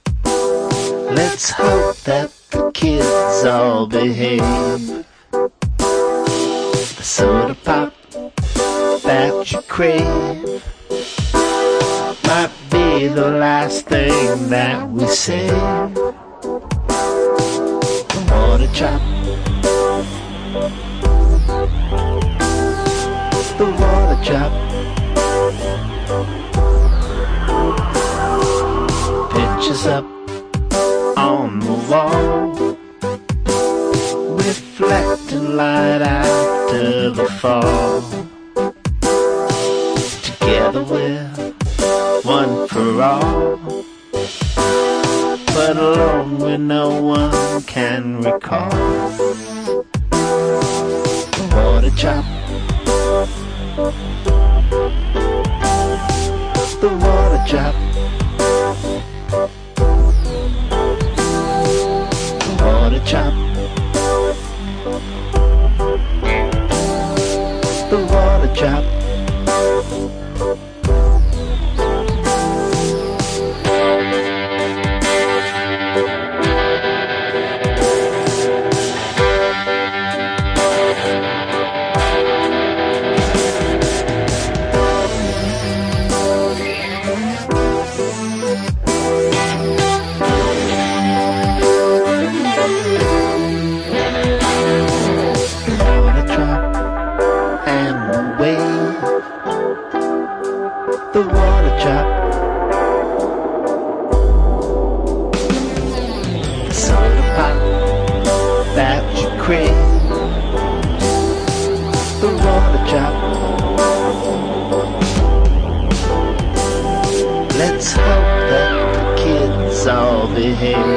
Let's hope that the kids all behave. The soda pop that you crave might be the last thing that we say. The water chop, the water chop, pictures up on the wall, reflecting light after the fall. Together we're one for all, but alone with no one can recall. The water chop, the water chop, the water chop, the water chop. The water chop, the soda pop that you crave. The water chop, let's hope that the kids all behave.